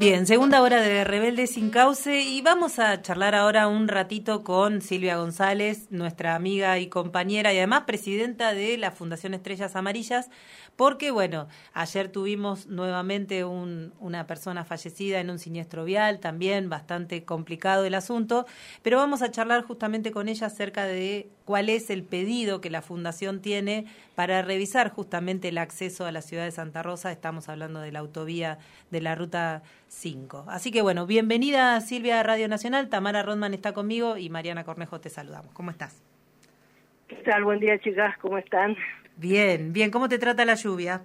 Bien, segunda hora de Rebelde Sin Cauce y vamos a charlar ahora un ratito con Silvia González, nuestra amiga y compañera y además presidenta de la Fundación Estrellas Amarillas, porque bueno, ayer tuvimos nuevamente una persona fallecida en un siniestro vial, también bastante complicado el asunto, pero vamos a charlar justamente con ella acerca de cuál es el pedido que la Fundación tiene para revisar justamente el acceso a la ciudad de Santa Rosa. Estamos hablando de la autovía de la Ruta 5. Así que bueno, bienvenida Silvia a Radio Nacional. Tamara Rodman está conmigo y Mariana Cornejo te saludamos. ¿Cómo estás? ¿Qué tal? Buen día, chicas. ¿Cómo están? Bien, bien. ¿Cómo te trata la lluvia?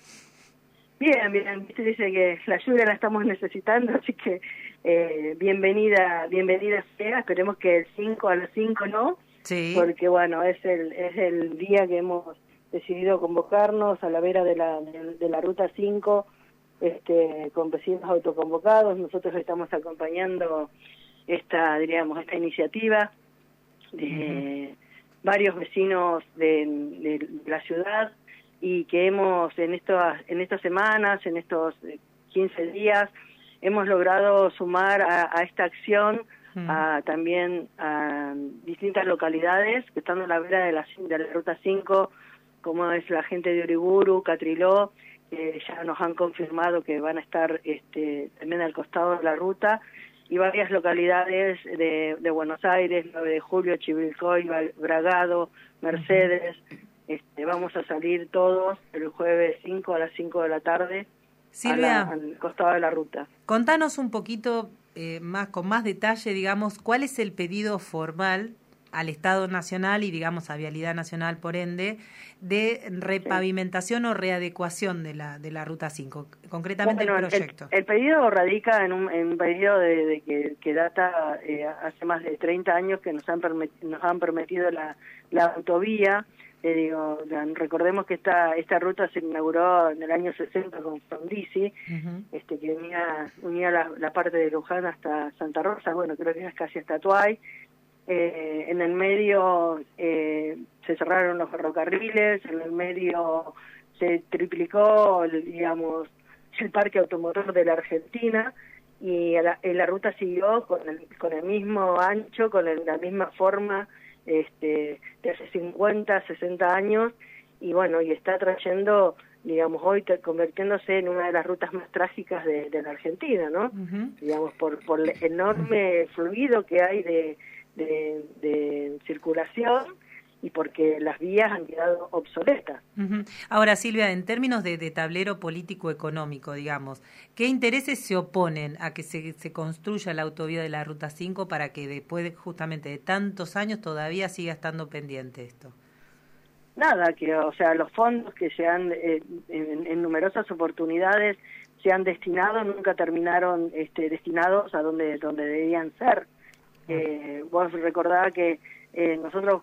Bien, bien. Usted dice que la lluvia la estamos necesitando, así que bienvenida sea. Esperemos que el 5 a las 5 no, sí, porque bueno, es el día que hemos decidido convocarnos a la vera de la Ruta 5, con vecinos autoconvocados. Nosotros estamos acompañando esta iniciativa de varios vecinos de la ciudad, y que hemos en estas semanas, en estos 15 días, hemos logrado sumar a esta acción también a distintas localidades que están a la vera de la Ruta 5, como es la gente de Uriburu, Catriló, ya nos han confirmado que van a estar también al costado de la ruta, y varias localidades de Buenos Aires, 9 de Julio, Chivilcoy, Bragado, Mercedes. Vamos a salir todos el jueves 5 a las 5 de la tarde, Silvia, al costado de la ruta. Contanos un poquito con más detalle, digamos, cuál es el pedido formal al Estado Nacional y, digamos, a Vialidad Nacional, por ende, de repavimentación o readecuación de la Ruta 5, concretamente el proyecto. El pedido radica en un pedido que data hace más de 30 años, que nos han permitido la autovía. Recordemos que esta ruta se inauguró en el año 60 con Frondizi, que unía la parte de Luján hasta Santa Rosa, bueno, creo que es casi hasta Tuay. En el medio se cerraron los ferrocarriles, en el medio se triplicó, el parque automotor de la Argentina, y la ruta siguió con el mismo ancho, con la misma forma de hace 50, 60 años, y bueno, y está trayendo, hoy convirtiéndose en una de las rutas más trágicas de la Argentina, ¿no? Por el enorme fluido que hay de circulación, y porque las vías han quedado obsoletas. Ahora, Silvia, en términos de tablero político-económico, digamos, ¿qué intereses se oponen a que se construya la autovía de la Ruta 5 para que después justamente de tantos años todavía siga estando pendiente esto? Nada, los fondos que se han, en numerosas oportunidades se han destinado, nunca terminaron destinados a donde debían ser. Vos recordás que nosotros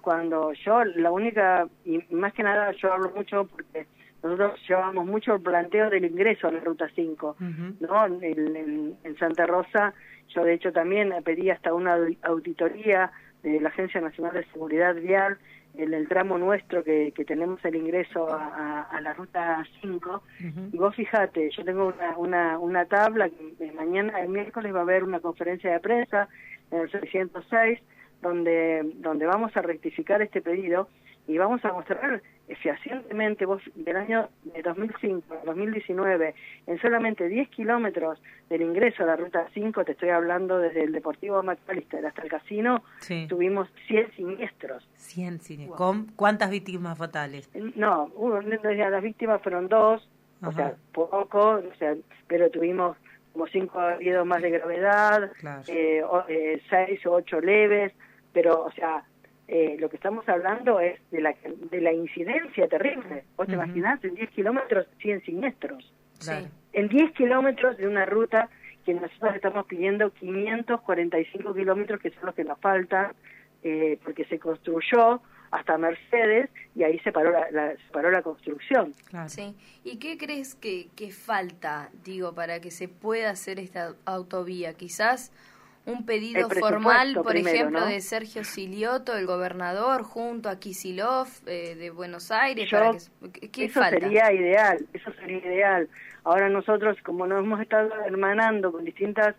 y más que nada yo hablo mucho porque nosotros llevamos mucho el planteo del ingreso a la Ruta 5, ¿no? En Santa Rosa, yo de hecho también pedí hasta una auditoría de la Agencia Nacional de Seguridad Vial en el tramo nuestro que tenemos el ingreso a la Ruta 5, y vos fijate, yo tengo una tabla que mañana, el miércoles, va a haber una conferencia de prensa en el 606, donde vamos a rectificar este pedido y vamos a mostrar fehacientemente, vos, del año de 2005 a 2019, en solamente 10 kilómetros del ingreso a la Ruta 5, te estoy hablando desde el Deportivo McAllister hasta el casino, tuvimos 100 siniestros. 100 siniestros. ¿Con cuántas víctimas fatales? No, las víctimas fueron 2, o sea, poco, pero tuvimos como 5 heridos más de gravedad, 6 o 8 leves, pero, lo que estamos hablando es de la incidencia terrible. ¿Vos te imaginás? En 10 kilómetros, 100 siniestros. Sí. En 10 kilómetros de una ruta que nosotros estamos pidiendo 545 kilómetros, que son los que nos faltan, porque se construyó hasta Mercedes, y ahí se paró la construcción. Claro. Sí. ¿Y qué crees que falta, para que se pueda hacer esta autovía? Quizás un pedido formal, por primero, ejemplo, ¿no? de Sergio Silioto, el gobernador, junto a Kicillof de Buenos Aires. ¿Qué eso falta? sería ideal. Ahora nosotros, como nos hemos estado hermanando con distintos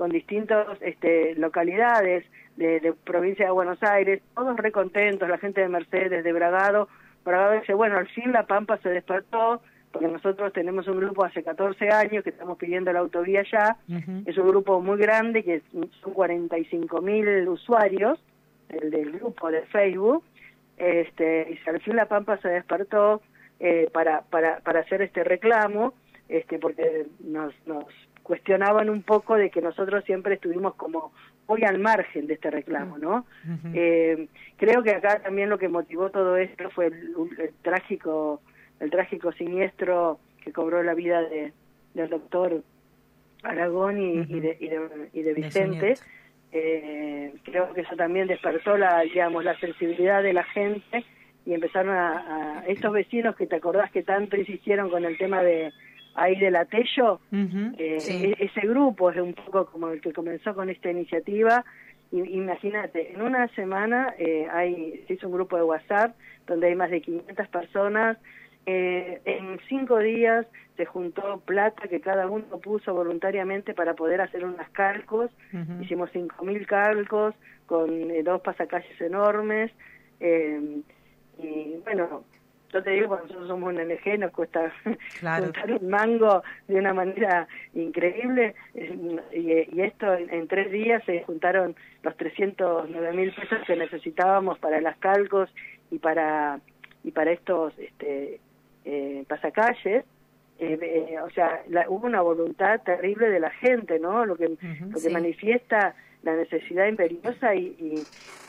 localidades de provincia de Buenos Aires, todos recontentos, la gente de Mercedes, de Bragado dice, bueno, al fin La Pampa se despertó, porque nosotros tenemos un grupo hace 14 años que estamos pidiendo la autovía ya, es un grupo muy grande, que son 45.000 usuarios, el del grupo de Facebook, y al fin La Pampa se despertó para hacer este reclamo, porque nos cuestionaban un poco de que nosotros siempre estuvimos como muy al margen de este reclamo, ¿no? Creo que acá también lo que motivó todo esto fue el trágico siniestro que cobró la vida del doctor Aragón y de Vicente. Creo que eso también despertó la sensibilidad de la gente, y empezaron a estos vecinos que te acordás que tanto insistieron con el tema de ahí del Atello, sí. Ese grupo es un poco como el que comenzó con esta iniciativa. Imagínate, en una semana se hizo un grupo de WhatsApp donde hay más de 500 personas. En 5 días se juntó plata que cada uno puso voluntariamente para poder hacer unos calcos. Hicimos 5.000 calcos con 2 pasacalles enormes. Y bueno, yo te digo, cuando nosotros somos una ONG nos cuesta juntar un mango de una manera increíble, y esto en 3 días se juntaron los 309.000 pesos que necesitábamos para las calcos y para estos pasacalles. O sea, hubo una voluntad terrible de la gente, ¿no? Lo que manifiesta la necesidad imperiosa y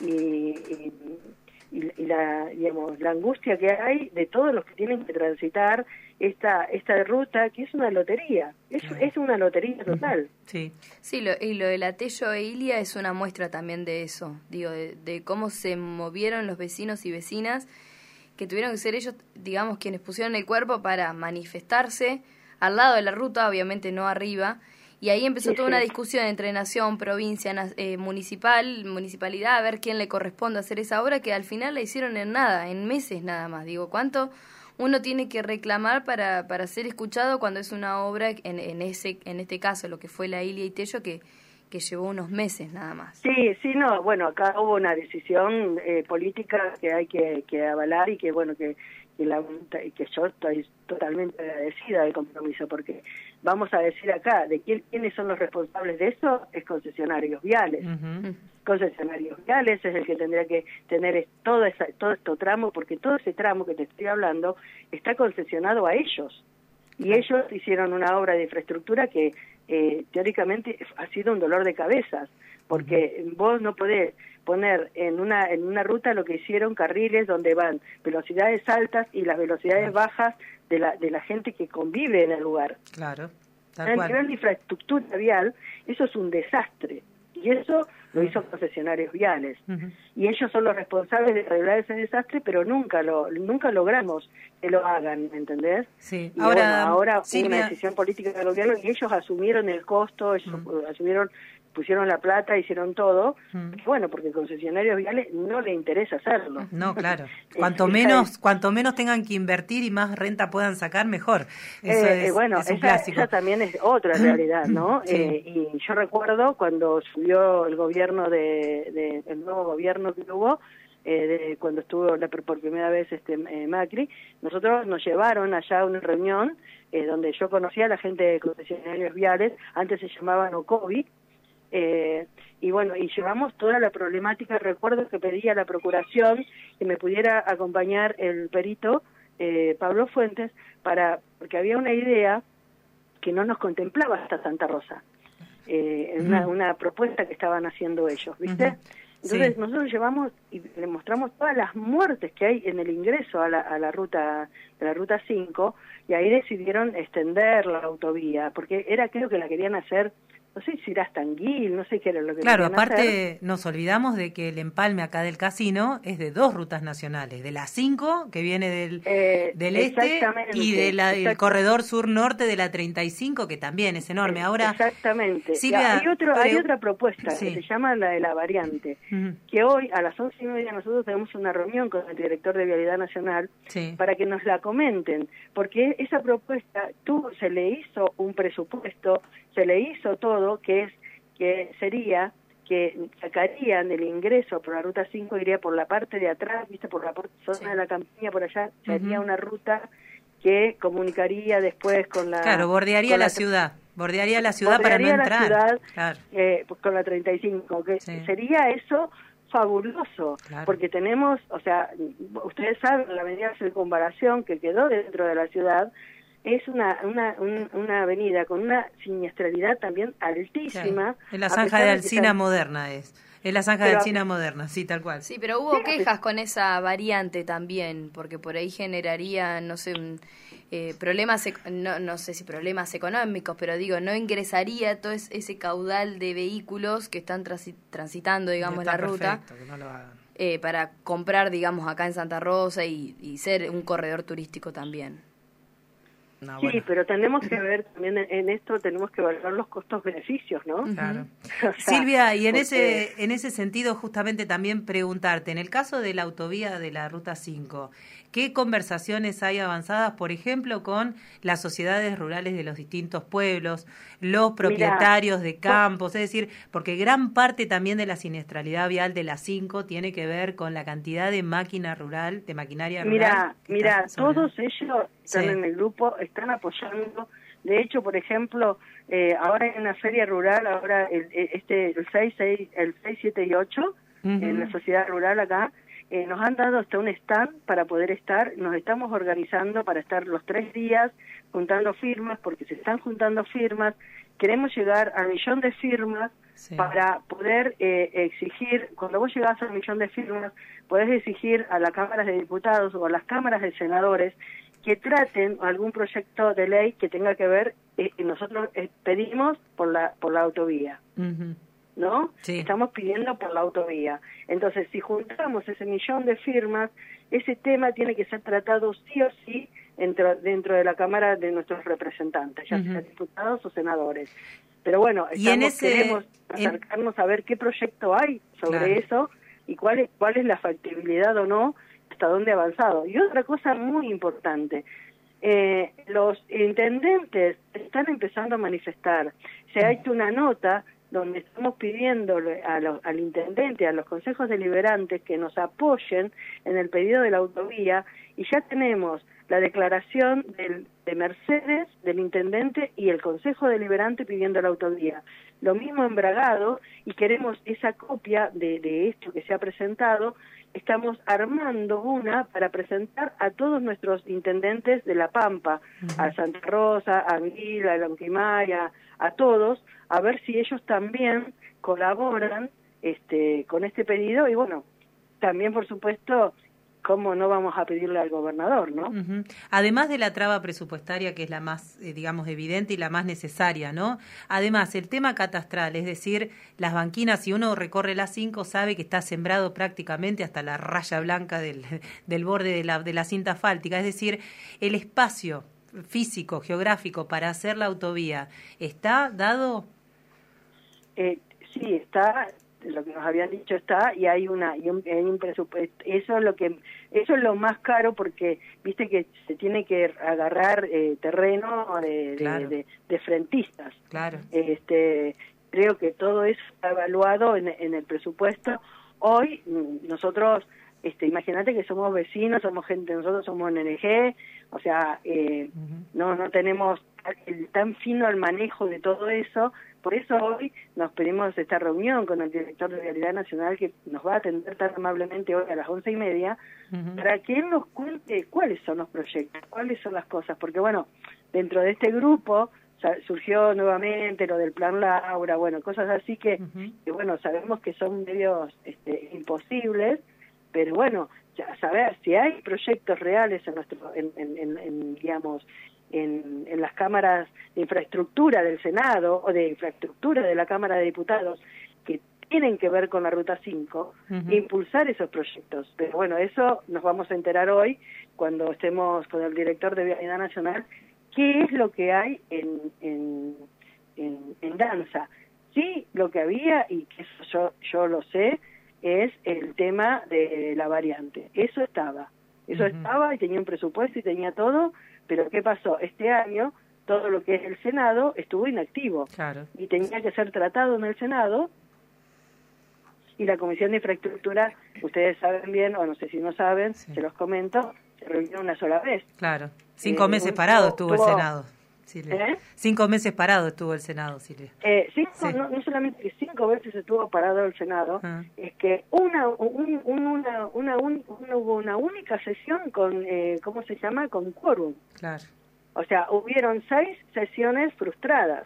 la angustia que hay de todos los que tienen que transitar esta ruta, que es una lotería, es una lotería total. Sí, y lo del Atello e Ilia es una muestra también de eso, digo, de cómo se movieron los vecinos y vecinas, que tuvieron que ser ellos, digamos, quienes pusieron el cuerpo para manifestarse al lado de la ruta, obviamente no arriba. Y ahí empezó toda una discusión entre nación, provincia, municipalidad, a ver quién le corresponde hacer esa obra, que al final la hicieron en meses nada más. Digo, ¿cuánto uno tiene que reclamar para ser escuchado cuando es una obra, en este caso, lo que fue la Ilia y Tello, que llevó unos meses nada más? Sí, no, bueno, acá hubo una decisión política que hay que avalar, y que bueno, que yo estoy totalmente agradecida del compromiso, porque vamos a decir acá, de quiénes son los responsables de eso, es Concesionarios Viales. Concesionarios Viales es el que tendría que tener todo este tramo, porque todo ese tramo que te estoy hablando está concesionado a ellos, y ellos hicieron una obra de infraestructura que teóricamente ha sido un dolor de cabezas, porque vos no podés poner en una ruta lo que hicieron carriles donde van velocidades altas y las velocidades bajas de la gente que convive en el lugar. Claro, tal cual. A nivel de infraestructura vial, eso es un desastre, y eso lo hizo Concesionarios Viales, y ellos son los responsables de arreglar ese desastre, pero nunca logramos que lo hagan, ¿me entendés? Sí. Y ahora hubo una decisión política del gobierno, y ellos asumieron el costo, ellos pusieron la plata, hicieron todo. Bueno, porque Concesionarios Viales no le interesa hacerlo. No, claro. Cuanto menos tengan que invertir y más renta puedan sacar, mejor. Eso es un clásico. Esa también es otra realidad, ¿no? Y yo recuerdo cuando subió el gobierno el nuevo gobierno que hubo, cuando estuvo por primera vez Macri, nosotros nos llevaron allá a una reunión donde yo conocía a la gente de Concesionarios Viales, antes se llamaban OCOVI, y bueno, y llevamos toda la problemática. Recuerdo que pedí a la Procuración que me pudiera acompañar el perito Pablo Fuentes, porque había una idea que no nos contemplaba hasta Santa Rosa, una propuesta que estaban haciendo ellos, ¿viste? Entonces nosotros llevamos y le mostramos todas las muertes que hay en el ingreso a la ruta 5, y ahí decidieron extender la autovía, porque creo que la querían hacer, no sé si era hasta Anguil, no sé qué era lo que querían hacer. Aparte nos olvidamos de que el empalme acá del casino es de 2 rutas nacionales, de la 5, que viene del este, y del corredor sur-norte de la 35, que también es enorme. Ahora, exactamente. Silvia, hay otra propuesta que se llama la de la variante, que hoy a las 11 6:30 nosotros tenemos una reunión con el director de Vialidad Nacional Sí. para que nos la comenten, porque esa propuesta se le hizo un presupuesto, se le hizo todo, que sería que sacarían el ingreso por la ruta 5, iría por la parte de atrás, viste, por la zona de la campiña, por allá, sería una ruta que comunicaría después con la... Claro, bordearía la ciudad. Bordearía la ciudad para no entrar. Ciudad, claro. Pues con la 35, que Sí. sería eso fabuloso, Claro. porque tenemos, o sea, ustedes saben, la avenida de Circunvalación, que quedó dentro de la ciudad, es una avenida con una siniestralidad también altísima. Claro. Es la zanja de Alsina moderna es la zanja de Alsina moderna, sí, tal cual. Sí, pero hubo quejas con esa variante también, porque por ahí generaría, no sé, problemas, no sé si problemas económicos, pero digo, no ingresaría todo ese caudal de vehículos que están transitando, digamos, la ruta, que no lo hagan. Para comprar, digamos, acá en Santa Rosa y ser un corredor turístico también. No, sí, bueno. pero tenemos que ver también en esto, tenemos que evaluar los costos-beneficios, ¿no? Claro. O sea, Silvia, y en ese sentido justamente también preguntarte, en el caso de la autovía de la Ruta 5, ¿qué conversaciones hay avanzadas, por ejemplo, con las sociedades rurales de los distintos pueblos, los propietarios de campos? Es decir, porque gran parte también de la siniestralidad vial de la 5 tiene que ver con la cantidad de máquina rural, de maquinaria rural. Mira, todos ellos están en el grupo, están apoyando. De hecho, por ejemplo, ahora en la feria rural, ahora el 6, 7 y 8, en la sociedad rural acá, nos han dado hasta un stand para poder estar, nos estamos organizando para estar los 3 días juntando firmas, porque se están juntando firmas, queremos llegar al 1.000.000 de firmas para poder exigir, cuando vos llegás al 1.000.000 de firmas, podés exigir a las cámaras de diputados o a las cámaras de senadores que traten algún proyecto de ley que tenga que ver, nosotros pedimos por la autovía. ¿No? Sí. Estamos pidiendo por la autovía. Entonces, si juntamos ese 1.000.000 de firmas, ese tema tiene que ser tratado sí o sí dentro de la Cámara de nuestros representantes, ya sean diputados o senadores. Pero bueno, queremos acercarnos a ver qué proyecto hay sobre eso y cuál es la factibilidad o no, hasta dónde ha avanzado. Y otra cosa muy importante, los intendentes están empezando a manifestar. Se ha hecho una nota donde estamos pidiendo al intendente, a los consejos deliberantes que nos apoyen en el pedido de la autovía, y ya tenemos la declaración de Mercedes, del intendente y el consejo deliberante pidiendo la autovía. Lo mismo en Bragado, y queremos esa copia de esto que se ha presentado. Estamos armando una para presentar a todos nuestros intendentes de La Pampa, a Santa Rosa, a Vila, a Lonquimay, a todos, a ver si ellos también colaboran con este pedido. Y bueno, también por supuesto, cómo no vamos a pedirle al gobernador, ¿no? Además de la traba presupuestaria, que es la más, digamos, evidente y la más necesaria, ¿no? Además, el tema catastral, es decir, las banquinas, si uno recorre la 5, sabe que está sembrado prácticamente hasta la raya blanca del borde de la cinta asfáltica, es decir, el espacio físico, geográfico para hacer la autovía, ¿está dado? Sí, está, lo que nos habían dicho está, y hay un presupuesto. Eso es lo más caro, porque viste que se tiene que agarrar terreno de frentistas. Claro. Creo que todo eso está evaluado en el presupuesto. Hoy nosotros, imagínate que somos vecinos, somos gente, nosotros somos NNG, o sea, no tenemos tan fino el manejo de todo eso. Por eso hoy nos pedimos esta reunión con el director de Vialidad Nacional, que nos va a atender tan amablemente hoy a las 11:30, para que él nos cuente cuáles son los proyectos, cuáles son las cosas, porque bueno, dentro de este grupo surgió nuevamente lo del Plan Laura, bueno, cosas así que bueno, sabemos que son medios imposibles, pero bueno, ya saber si hay proyectos reales en las cámaras de infraestructura del Senado o de infraestructura de la Cámara de Diputados que tienen que ver con la Ruta 5, impulsar esos proyectos. Pero bueno, eso nos vamos a enterar hoy cuando estemos con el director de Vialidad Nacional, qué es lo que hay en danza. Sí, lo que había, y que eso yo lo sé, es el tema de la variante. Eso estaba y tenía un presupuesto y tenía todo, pero ¿qué pasó? Este año todo lo que es el Senado estuvo inactivo, claro, y tenía que ser tratado en el Senado, y la Comisión de Infraestructura, ustedes saben bien, o no sé si no saben, se los comento, se reunió una sola vez. Claro, 5 meses parado estuvo el Senado, Silvia. 5 meses parado estuvo el Senado, Silvia. No solamente que 5 veces estuvo parado el Senado, es que hubo una única sesión con, ¿cómo se llama?, con quórum. Claro. O sea, hubieron 6 sesiones frustradas.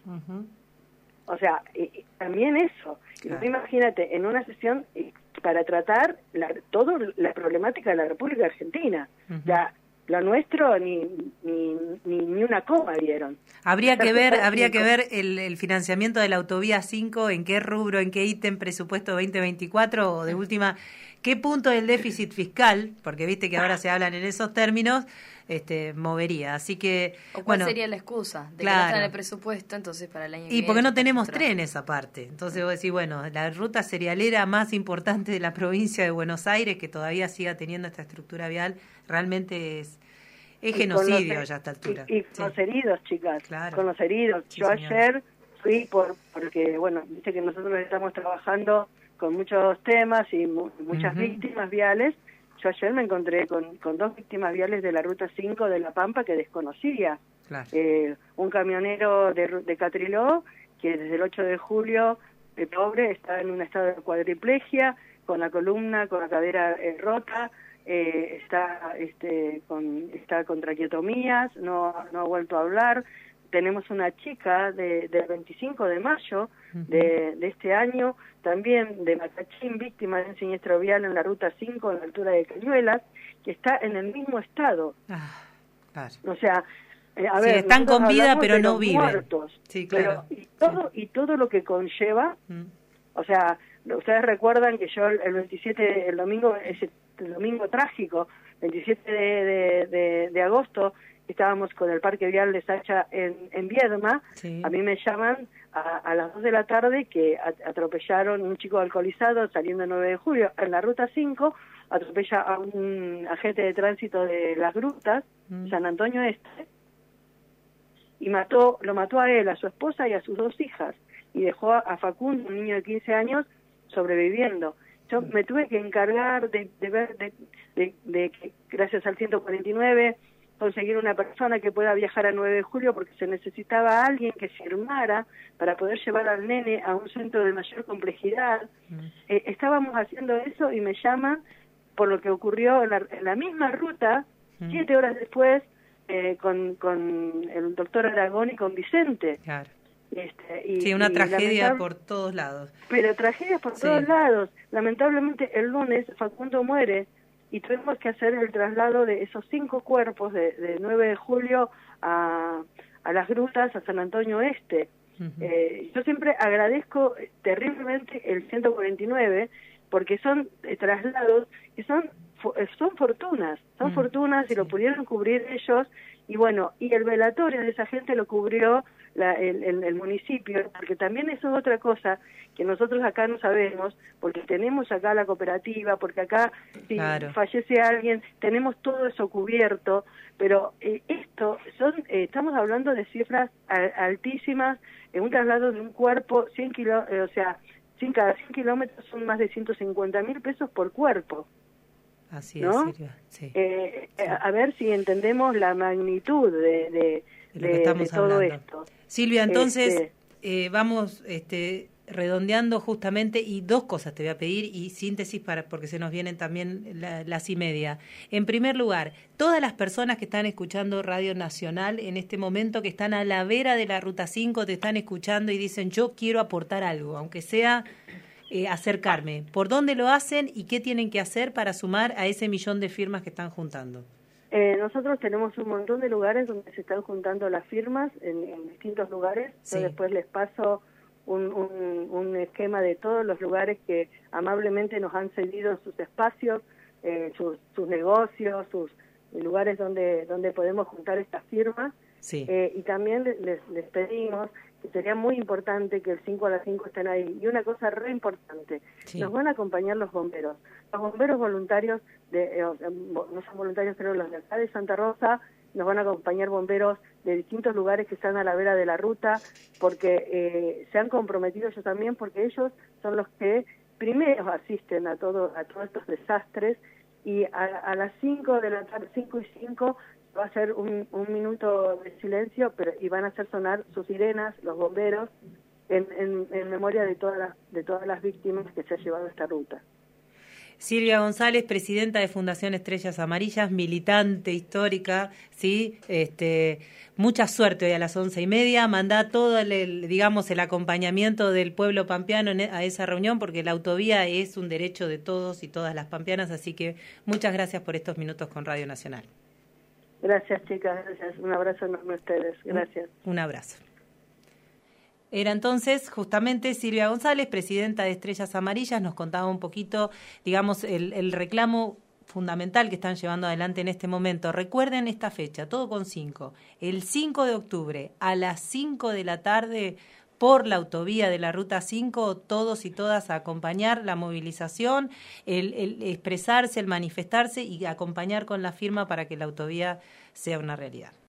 O sea, también eso. Claro. Imagínate, en una sesión para tratar toda la problemática de la República Argentina. Ya, lo nuestro ni una coma dieron. Habría que ver el financiamiento de la autovía 5, en qué rubro, en qué ítem presupuesto 2024, o de última, qué punto del déficit fiscal, porque viste que ahora se hablan en esos términos, movería. Así que, ¿o cuál sería la excusa de que no está en el presupuesto entonces para el año que viene? Y porque no tenemos trenes aparte. Entonces vos decís, bueno, la ruta serialera más importante de la provincia de Buenos Aires, que todavía siga teniendo esta estructura vial, realmente es genocidio ya a esta altura. Y con los heridos, chicas, claro. Con los heridos. Sí, yo ayer fui porque, bueno, viste que nosotros estamos trabajando con muchos temas y muchas víctimas viales. Yo ayer me encontré con 2 víctimas viales de la Ruta 5 de La Pampa que desconocía. Claro. Un camionero de Catriló, que desde el 8 de julio, el pobre, está en un estado de cuadriplegia, con la columna, con la cadera rota, está con traqueotomías, no ha vuelto a hablar. Tenemos una chica del 25 de mayo de este año, también de Macachín, víctima de un siniestro vial en la Ruta 5, en la altura de Cañuelas, que está en el mismo estado. Claro. O sea, a sí, ver, están con vida, pero no viven. Muertos, sí, claro. Y todo lo que conlleva, o sea, ustedes recuerdan que yo el domingo trágico, 27 de agosto, estábamos con el Parque Vial de Sacha en Viedma. A mí me llaman a las 2 de la tarde que atropellaron un chico alcoholizado saliendo el 9 de julio en la Ruta 5, atropella a un agente de tránsito de Las Grutas, San Antonio Este, y lo mató a él, a su esposa y a sus 2 hijas, y dejó a Facundo, un niño de 15 años, sobreviviendo. Yo me tuve que encargar de ver, de que gracias al 149, conseguir una persona que pueda viajar a 9 de julio, porque se necesitaba alguien que firmara para poder llevar al nene a un centro de mayor complejidad. Estábamos haciendo eso y me llaman por lo que ocurrió en la misma ruta, 7 horas después, con el doctor Aragón y con Vicente. Claro. Una tragedia por todos lados. Pero tragedias por todos lados. Lamentablemente el lunes Facundo muere y tuvimos que hacer el traslado de esos 5 cuerpos de 9 de julio a Las Grutas, a San Antonio Este. Yo siempre agradezco terriblemente el 149 porque son traslados que son fortunas, y lo pudieron cubrir ellos, y bueno, y el velatorio de esa gente lo cubrió el municipio, porque también eso es otra cosa que nosotros acá no sabemos, porque tenemos acá la cooperativa, porque acá si fallece alguien, tenemos todo eso cubierto, pero estamos hablando de cifras altísimas, en un traslado de un cuerpo, 100 kilómetros, o sea, cada 100 kilómetros son más de 150.000 pesos por cuerpo. Así ¿no? es, Silvia. Sí. A ver si entendemos la magnitud de todo esto. Silvia, entonces vamos redondeando justamente, y 2 cosas te voy a pedir, y síntesis porque se nos vienen también las y media. En primer lugar, todas las personas que están escuchando Radio Nacional en este momento, que están a la vera de la Ruta 5, te están escuchando y dicen, yo quiero aportar algo, aunque sea acercarme. ¿Por dónde lo hacen y qué tienen que hacer para sumar a ese 1.000.000 de firmas que están juntando? Nosotros tenemos un montón de lugares donde se están juntando las firmas, en distintos lugares. Yo después les paso un esquema de todos los lugares que amablemente nos han cedido sus espacios, sus negocios, sus lugares donde podemos juntar estas firmas. Y también les pedimos que sería muy importante que el 5 a las 5 estén ahí. Y una cosa re importante, Sí. nos van a acompañar los bomberos. Los bomberos voluntarios, no son voluntarios, pero los de acá de Santa Rosa, nos van a acompañar bomberos de distintos lugares que están a la vera de la ruta, porque se han comprometido ellos también, porque ellos son los que primero asisten a todos estos desastres, y a las 5 de la tarde, 5 y 5, va a ser un minuto de silencio, y van a hacer sonar sus sirenas, los bomberos, en memoria de todas las víctimas que se ha llevado esta ruta. Silvia González, presidenta de Fundación Estrellas Amarillas, militante histórica, ¿sí? Mucha suerte hoy a las 11:30. Mandá todo el acompañamiento del pueblo pampeano a esa reunión, porque la autovía es un derecho de todos y todas las pampeanas, así que muchas gracias por estos minutos con Radio Nacional. Gracias, chicas, gracias. Un abrazo enorme a ustedes. Gracias. Un abrazo. Era entonces justamente Silvia González, presidenta de Estrellas Amarillas, nos contaba un poquito, digamos, el reclamo fundamental que están llevando adelante en este momento. Recuerden esta fecha, todo con 5. El 5 de octubre a las 5 de la tarde por la autovía de la Ruta 5, todos y todas a acompañar la movilización, el expresarse, el manifestarse y acompañar con la firma para que la autovía sea una realidad.